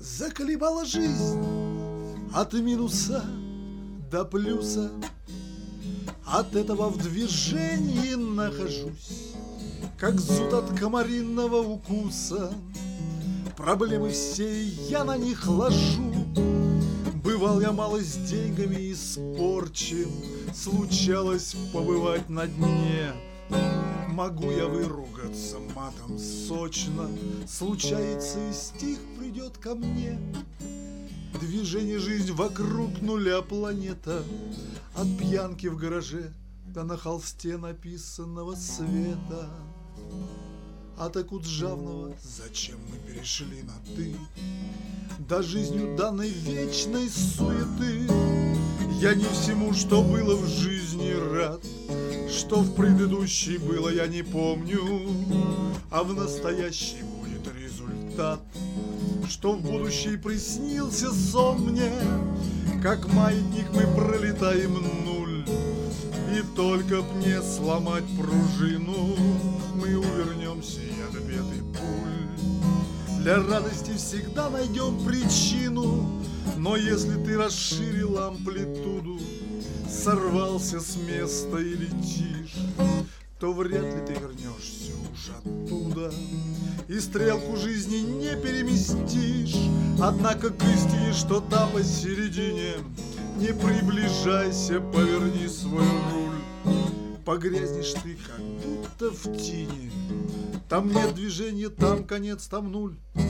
Заколебала жизнь от минуса до плюса. От этого в движении нахожусь, как зуд от комаринного укуса. Проблемы все я на них ложу. Бывал я мало с деньгами испорчен, случалось побывать на дне. Могу я выругаться матом сочно, случается и стих придет ко мне. Движение жизнь вокруг нуля планета, от пьянки в гараже до на холсте написанного света. От Акуджавного зачем мы перешли на «ты», да жизнью данной вечной суеты. Я не всему, что было в жизни, рад, что в предыдущей было, я не помню, а в настоящей будет результат. Что в будущей приснился сон мне, как маятник мы пролетаем нуль, и только б не сломать пружину, мы увернемся и от бед и пуль. Для радости всегда найдем причину, но если ты расширил амплитуду, сорвался с места и летишь, то вряд ли ты вернешься уж оттуда, и стрелку жизни не переместишь. Однако к истине, что там посередине, не приближайся, поверни свой руль. Погрязнешь ты, как будто в тине, там нет движения, там конец, там нуль.